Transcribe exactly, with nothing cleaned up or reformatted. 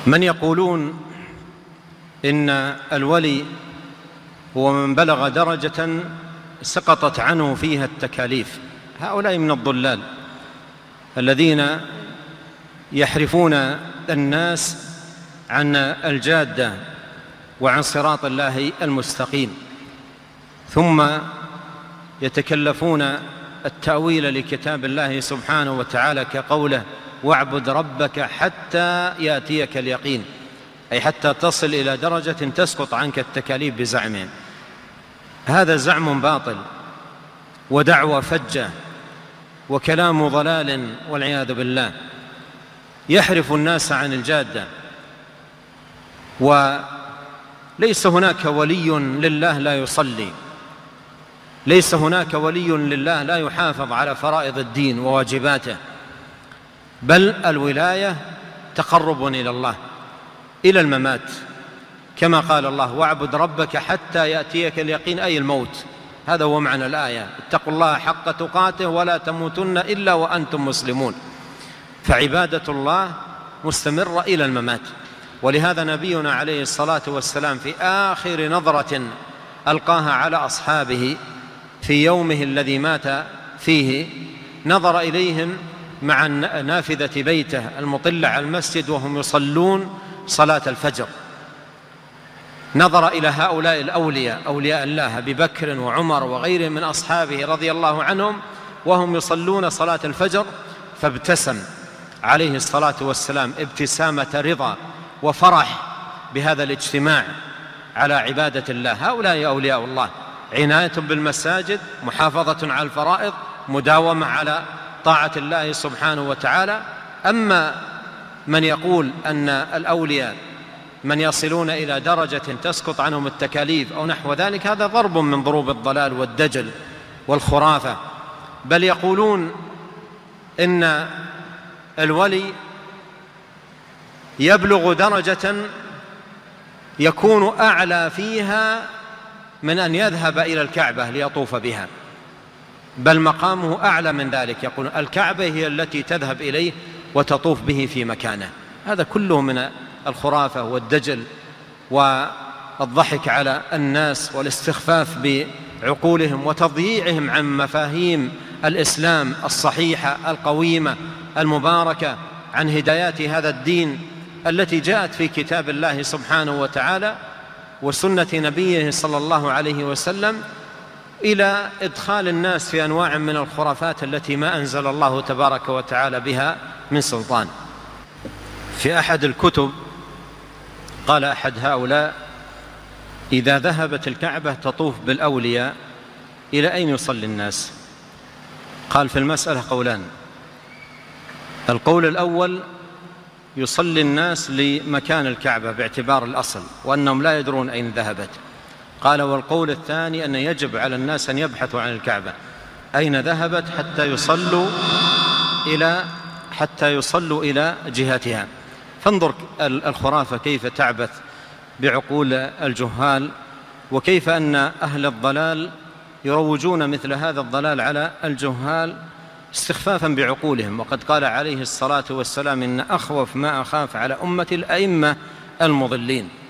من يقولون إن الولي هو من بلغ درجة سقطت عنه فيها التكاليف، هؤلاء من الضلال الذين يحرفون الناس عن الجادة وعن صراط الله المستقيم، ثم يتكلفون التأويل لكتاب الله سبحانه وتعالى كقوله: واعبد ربك حتى يأتيك اليقين، أي حتى تصل إلى درجة تسقط عنك التكاليف بزعمهم. هذا زعم باطل ودعوة فجة وكلام ضلال والعياذ بالله، يحرف الناس عن الجادة. وليس هناك ولي لله لا يصلي، ليس هناك ولي لله لا يحافظ على فرائض الدين وواجباته، بل الولاية تقرب إلى الله إلى الممات، كما قال الله: واعبد ربك حتى يأتيك اليقين، أي الموت. هذا هو معنى الآية: اتقوا الله حق تقاته ولا تموتن إلا وأنتم مسلمون. فعبادة الله مستمرة إلى الممات. ولهذا نبينا عليه الصلاة والسلام في آخر نظرة ألقاها على أصحابه في يومه الذي مات فيه نظر إليهم مع نافذة بيته المطلة على المسجد وهم يصلون صلاة الفجر، نظر إلى هؤلاء الأولياء أولياء الله أبي بكر وعمر وغيرهم من أصحابه رضي الله عنهم وهم يصلون صلاة الفجر، فابتسم عليه الصلاة والسلام ابتسامة رضا وفرح بهذا الاجتماع على عبادة الله. هؤلاء أولياء الله، عناية بالمساجد، محافظة على الفرائض، مداومة على طاعة الله سبحانه وتعالى. أما من يقول أن الأولياء من يصلون إلى درجة تسقط عنهم التكاليف أو نحو ذلك، هذا ضرب من ضروب الضلال والدجل والخرافة. بل يقولون إن الولي يبلغ درجة يكون أعلى فيها من أن يذهب إلى الكعبة ليطوف بها، بل مقامه أعلى من ذلك. يقول الكعبة هي التي تذهب إليه وتطوف به في مكانه. هذا كله من الخرافة والدجل والضحك على الناس والاستخفاف بعقولهم وتضييعهم عن مفاهيم الإسلام الصحيحة القويمة المباركة، عن هدايات هذا الدين التي جاءت في كتاب الله سبحانه وتعالى وسنة نبيه صلى الله عليه وسلم، إلى إدخال الناس في أنواع من الخرافات التي ما أنزل الله تبارك وتعالى بها من سلطان. في أحد الكتب قال أحد هؤلاء: إذا ذهبت الكعبة تطوف بالأولياء إلى أين يصلي الناس؟ قال: في المسألة قولان. القول الأول: يصلي الناس لمكان الكعبة باعتبار الأصل وأنهم لا يدرون أين ذهبت. قال: والقول الثاني أن يجب على الناس أن يبحثوا عن الكعبة أين ذهبت حتى يصلوا إلى حتى يصلوا إلى جهتها. فانظر الخرافة كيف تعبث بعقول الجهال، وكيف أن أهل الضلال يروجون مثل هذا الضلال على الجهال استخفافا بعقولهم. وقد قال عليه الصلاة والسلام: إن أخوف ما أخاف على أمة الأئمة المضلين.